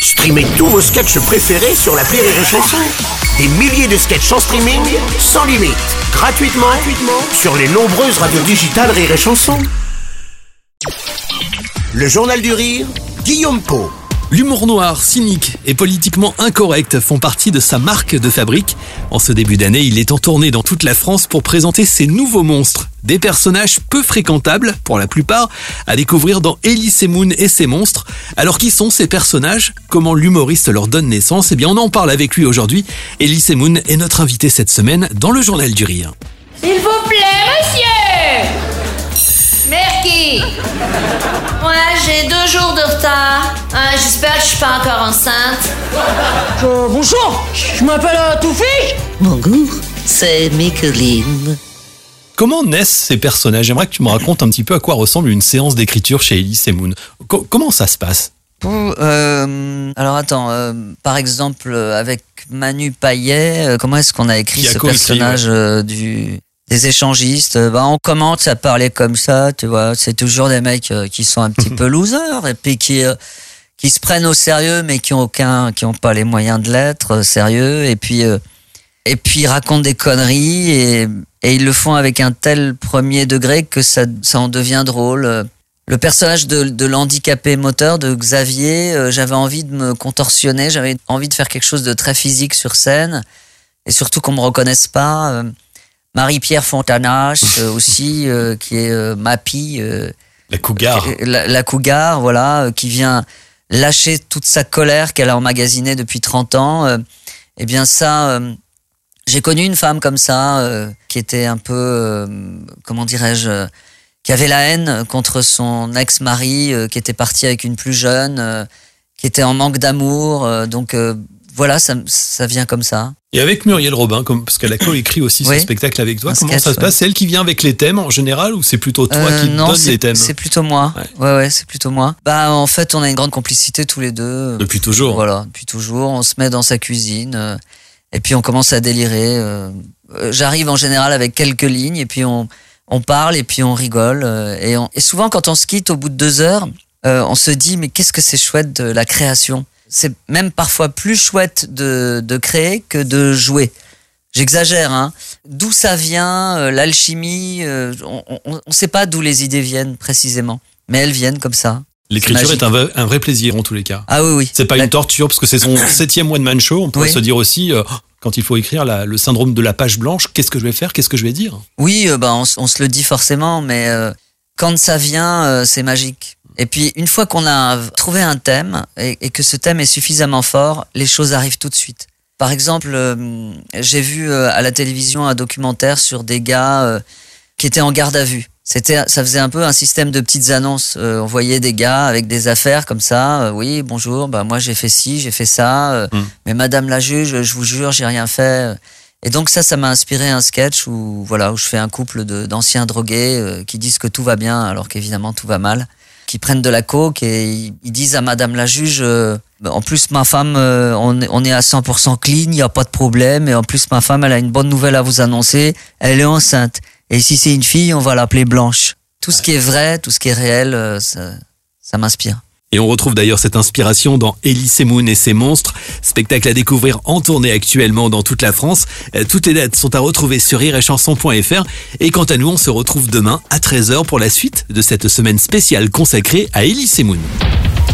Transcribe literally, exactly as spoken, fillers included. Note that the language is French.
Streamez tous vos sketchs préférés sur l'appli Rire et Chanson. Des milliers de sketchs en streaming, sans limite, gratuitement, gratuitement sur les nombreuses radios digitales Rire et Chanson. Le Journal du Rire, Guillaume Pau. L'humour noir, cynique et politiquement incorrect font partie de sa marque de fabrique. En ce début d'année, il est en tournée dans toute la France pour présenter ses nouveaux monstres. Des personnages peu fréquentables, pour la plupart, à découvrir dans Elise Moon et ses monstres. Alors qui sont ces personnages ? Comment l'humoriste leur donne naissance ? Eh bien on en parle avec lui aujourd'hui. Elise Moon est notre invitée cette semaine dans le Journal du Rire. S'il vous plaît, monsieur! Merci. Ouais, j'ai deux jours de retard. Hein, j'espère que je suis pas encore enceinte. Euh, bonjour, je m'appelle euh, Toufik. Bonjour, c'est Micheline. Comment naissent ces personnages ? J'aimerais que tu me racontes un petit peu à quoi ressemble une séance d'écriture chez Elise Moon. Co- comment ça se passe ? Euh, alors attends, euh, par exemple avec Manu Payet, euh, comment est-ce qu'on a écrit ce personnage ouais. euh, du des échangistes, bah on commence à parler comme ça, tu vois, c'est toujours des mecs euh, qui sont un petit peu losers et puis qui euh, qui se prennent au sérieux mais qui ont aucun qui ont pas les moyens de l'être euh, sérieux et puis euh, et puis ils racontent des conneries et et ils le font avec un tel premier degré que ça ça en devient drôle. Le personnage de de l'handicapé moteur de Xavier, euh, j'avais envie de me contorsionner, j'avais envie de faire quelque chose de très physique sur scène et surtout qu'on me reconnaisse pas. Euh, Marie-Pierre Fontanache euh, aussi, euh, qui est euh, Mappy. Euh, la cougar. Euh, la, la cougar, voilà, euh, qui vient lâcher toute sa colère qu'elle a emmagasinée depuis trente ans. Euh, eh bien ça, euh, j'ai connu une femme comme ça, euh, qui était un peu, euh, comment dirais-je, euh, qui avait la haine contre son ex-mari, euh, qui était parti avec une plus jeune, euh, qui était en manque d'amour. Euh, donc euh, voilà, ça, ça vient comme ça. Et avec Muriel Robin, comme, parce qu'elle a co-écrit aussi oui. ce spectacle avec toi, Un comment sketch, ça se passe ouais. C'est elle qui vient avec les thèmes en général ou c'est plutôt toi euh, qui non, donne les thèmes ? C'est plutôt moi. Ouais. ouais, ouais, c'est plutôt moi. Bah, en fait, on a une grande complicité tous les deux. Depuis toujours. Voilà, depuis toujours. On se met dans sa cuisine euh, et puis on commence à délirer. Euh, j'arrive en général avec quelques lignes et puis on, on parle et puis on rigole. Euh, et, on, et souvent, quand on se quitte au bout de deux heures, euh, on se dit, mais qu'est-ce que c'est chouette de la création. C'est même parfois plus chouette de, de créer que de jouer. J'exagère, hein. D'où ça vient, euh, l'alchimie, euh, on ne sait pas d'où les idées viennent précisément, mais elles viennent comme ça. L'écriture est un vrai, un vrai plaisir en tous les cas. Ah oui, oui. C'est pas la... une torture parce que c'est son septième one-man show. On pourrait oui. se dire aussi, euh, quand il faut écrire la, le syndrome de la page blanche, qu'est-ce que je vais faire, qu'est-ce que je vais dire ? Oui, euh, bah, on, on se le dit forcément, mais euh, quand ça vient, euh, c'est magique. Et puis, une fois qu'on a trouvé un thème et, et que ce thème est suffisamment fort, les choses arrivent tout de suite. Par exemple, euh, j'ai vu euh, à la télévision un documentaire sur des gars euh, qui étaient en garde à vue. C'était, ça faisait un peu un système de petites annonces. Euh, on voyait des gars avec des affaires comme ça. Euh, oui, bonjour, bah moi j'ai fait ci, j'ai fait ça. Euh, mmh. Mais Madame la juge, je vous jure, j'ai rien fait. Et donc ça, ça m'a inspiré un sketch où voilà, où je fais un couple de, d'anciens drogués euh, qui disent que tout va bien alors qu'évidemment tout va mal, qui prennent de la coke et ils, ils disent à Madame la juge. Euh, En plus, ma femme, euh, on, on est à cent pour cent clean, il n'y a pas de problème. Et en plus, ma femme, elle a une bonne nouvelle à vous annoncer. Elle est enceinte. Et si c'est une fille, on va l'appeler Blanche. Tout ce qui est vrai, tout ce qui est réel, euh, ça, ça m'inspire. Et on retrouve d'ailleurs cette inspiration dans Elise Moon et ses monstres, spectacle à découvrir en tournée actuellement dans toute la France. Toutes les dates sont à retrouver sur rire et chanson point f r. Et quant à nous, on se retrouve demain à treize heures pour la suite de cette semaine spéciale consacrée à Elise Moon.